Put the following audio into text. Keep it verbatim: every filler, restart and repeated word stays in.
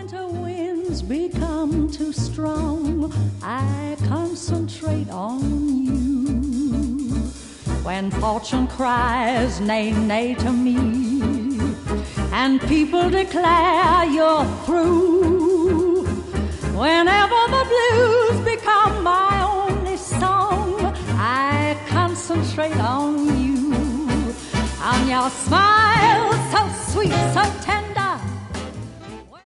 winter winds become too strong, I concentrate on you. When fortune cries nay, nay to me, and people declare you're through, whenever the blues become my only song, I concentrate on you. On your smile, so sweet, so tender,